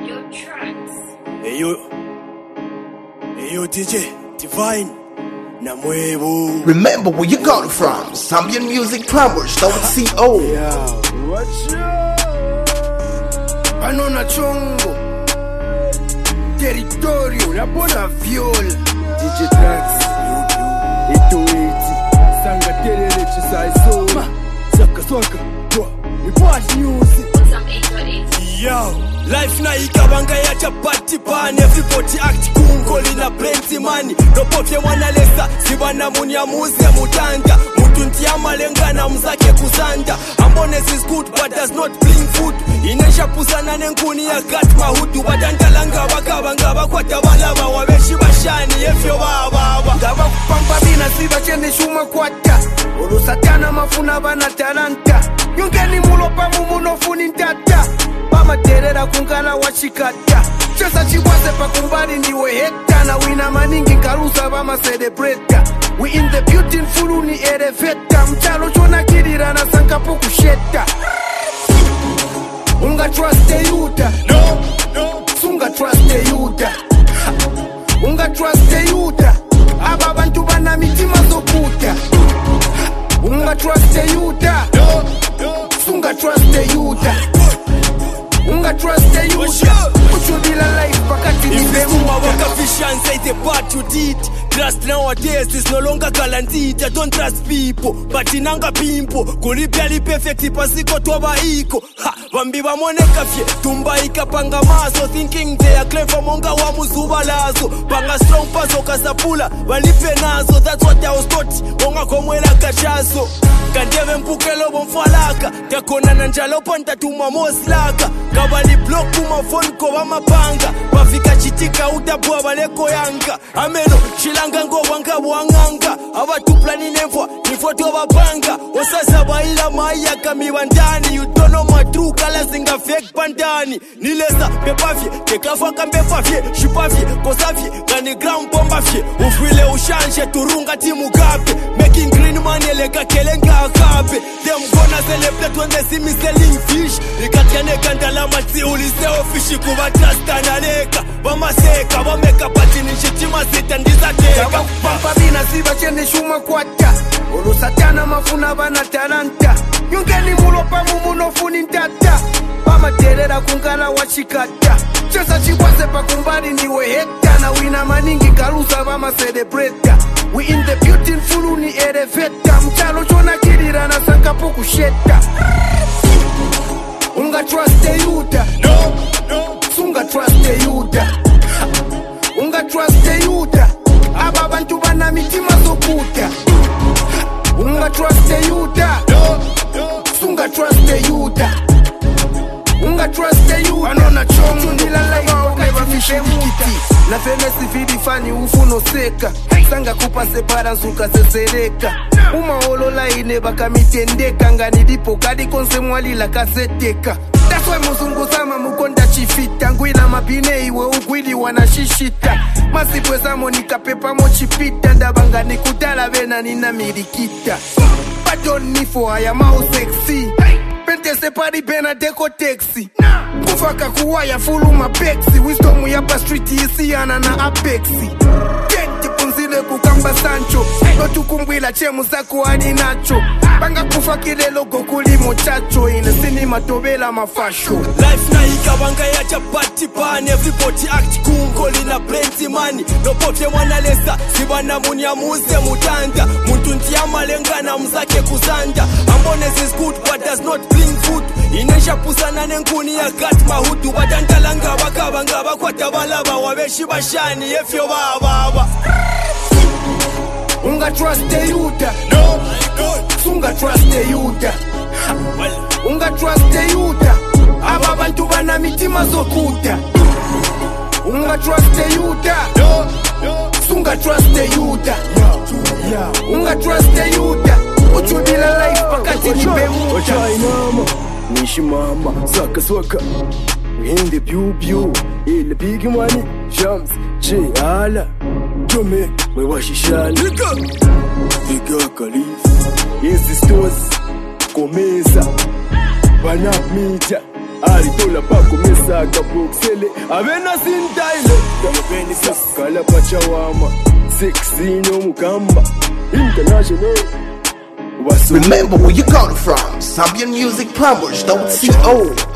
Your tracks. Hey yo DJ Divine Namwebu. Remember where you got it from. Zambian Music Plumbers.co. Yeah, watch out. Panona Chongo Territorio La Bona Viola DJ Tracks Itoiti Sanga Terere Chisai Soma Saka Swaka Report Music Some 8.8. Yo, life na ikabanga ya chapati pan. Everybody act kungoli na plenty money. Dopoke mwana lesa, sibana munya muze mutanda. Mutunti ya malenga na mzake kusanda. Ambones is good but does not bring food. Inesha pusana nenkuni ya gat mahudu. Wadantalanga wakabanga wakwata walaba. Wabeshi bashani efyo baba. Ngaba kupamba bina siba chende shuma kwata. Ulu satana mafuna bana talanta. Yungeni mulopa mumunofuni ntata. Bama terera kungala wachikata. Chesa chiwaze pa kumbali niwe heta. Na wina maningi karusa bama celebrate. We in the beautiful uni eleveta. Mchalo chona kirira na sanka puku sheta. Unga trust the yuta. No. Sunga trust the yuta. Unga trust the yuta. Aba bantu bana mitima zokuta. Unga trust the yuta. No. Sunga trust the yuta. Unga trust the yuta. Uchudila life pakati ni bemu. Waka fish and say the part you did. Trust nowadays is no longer guaranteed. I don't trust people, but inanga pimpo. Kuripiali perfect pasiko toba iko. Ha, wambi wa moneka fye. Tumba ikapanga maso. Thinking they are clever monga wa muzuba lazo. Panga strong paso kasapula. Walipe nazo, that's what I was taught. Monga komwela kachazo. Kandeve mpukelo bomfalaka. Takona nanjalo panta tuma moslaka. Kabali block kuma phone ko wamapanga. Wafika chitika utabua waleko yanga. Ameno shilanga ngo wanga wanganga. Abatupla nefwa nifoto wabanga. Osasa baila maya kamiwa ndani. You don't know my true colors inga fake pandani. Nilesa pepafye tekafa kambefafye. Shupafye kosafye kani ground bombafye. Ufwile ushanje turunga timu gape. Making green money leka kelenga akape. Them gonna celebrate when they see me selling fish. Nikatiane kandala mati uliseo fishi kuwa trasta na leka. Wamaseka wameka patini shitima sita ndiza teka. Pampa bina siba chende shuma kwata. Ulu satana mafuna bana talanta. Yungeni mulopa mumunofuni ntata. Bama terera kungala wachikata. Chesa chiwaze pa kumbali niwe heta. Na wina maningi karusa bama celebrate. We in the beautiful uni eleveta. Mchalo chona kirira na sanka puku sheta. Unga trust the yuta. No. Sunga trust the yuta. Unga trust the yuta. Aba bantu bana mitima zokuta. Unga trust the yuta. No. Sunga trust the yuta. Unga trust the yuta. Anona chongo ndila life wakati nishemukiti. Na fenesi vidi fani ufuno seka. Sanga kupa separa nsuka sesereka. Uma olola ine baka mitendeka. Ngani dipo kadi konse mwali la kaseteka. That's why muzungu sama mukonda chifita. Ngwila mabine iwe ugwili wanashishita. Masipwe samo nikapepa mochipita. Ndabanga nikudala vena nina mirikita. Pardon me for I am how sexy. Pente separi bena deko taxi. Kufaka kuwaya fulu mapexi. Wisdom yapa street isiana na apexi. Kenti punzile kukamba Sancho. Notu kumbwila chemu zako ani nacho. Banga kufa kilelo gokuli mochacho. Ine sinima tobela mafasho. Life na ikabanga ya chapati pan. Everybody act kungoli na plenty money. Dopoke mwana lesa, sibana munya muze mutanda. Mutunti ya malenga na mzake kusanda. Ambones is good but does not bring food. Inesha pusana nenkuni ya gat mahudu. Wadantalanga wakabanga wakwata walaba. Wabeshi bashani efyo baba. Unga trust the yuta. No. Sunga trust the yuta. Unga trust the yuta. Aba bantu bana mitima zokuta. Unga trust the yuta. No. Sunga trust the yuta. Unga trust the yuta. Uchudila life pakati ni bemu. Ochainama Nishimama Saka swaka. In the pew in the big money jumps J ala Jome we washishana Liga Khalifa Yes stores Komeza Banap meter alitola pako mesaga boxele avena sintaile yobeni sakala pachawama sexy no mukamba international. Remember where you got it from. ZambianMusicPlumbers.co.